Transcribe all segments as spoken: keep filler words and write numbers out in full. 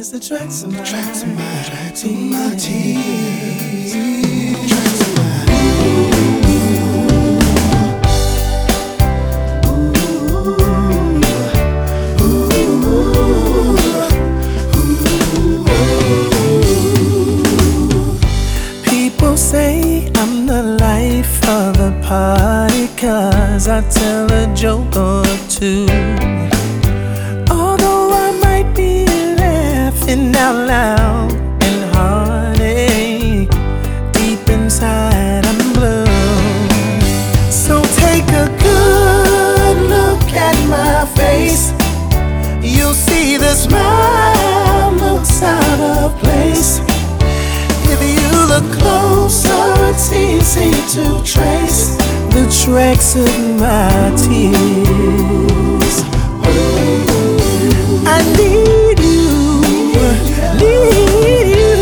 the tracks of my tracks of my tracks of my tears. Tracks of my people say I'm the life of the party, 'cause I tell a joke or two. Although I might be laughing out loud in heartache, deep inside I'm blue. So take a good look at my face. You'll see the smile looks out of place. If you look closer, it's easy to trace the tracks of my tears. I need you, need you.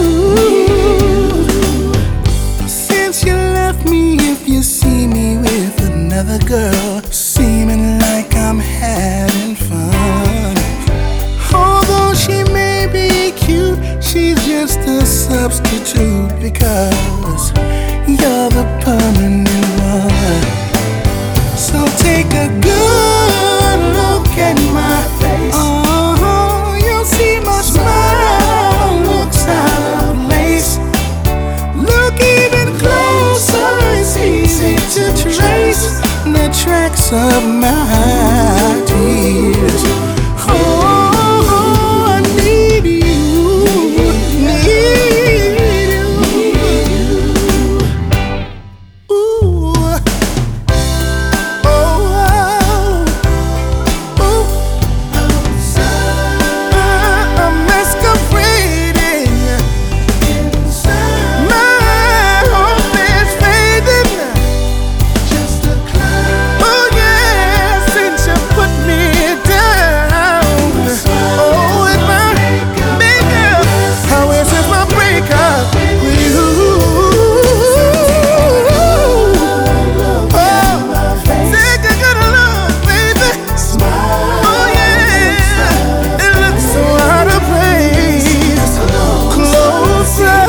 Since you left me, if you see me with another girl, seeming like I'm having fun. Although she may be cute, she's just a substitute, because you're the permanent one. So take a good look at my face. Oh, you'll see my smile looks out of place. Look even closer, it's easy to trace the tracks of my tears. Oh, I need you, need you. Ooh, oh, oh, ooh. I'm masquerading. My hope is fading. Oh yeah, since you put me down. Oh, it's my makeup. How is it my breakup with you? Oh, take a good look, baby. Oh yeah, it looks so out of place. Closer.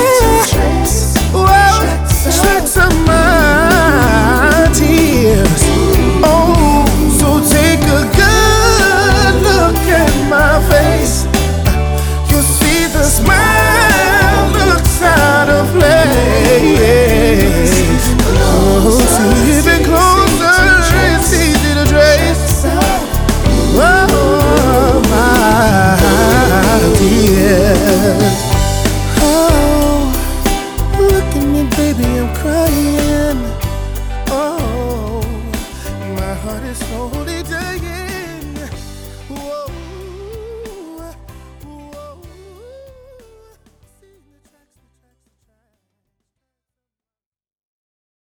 Wow, tracks of my tears. Oh, so take a good look at my face. You see the smile looks out of place. Oh, see even closer, it's easy to trace. Oh, my dear. Oh, look at me, baby, I'm crying. Oh, my heart is slowly dying.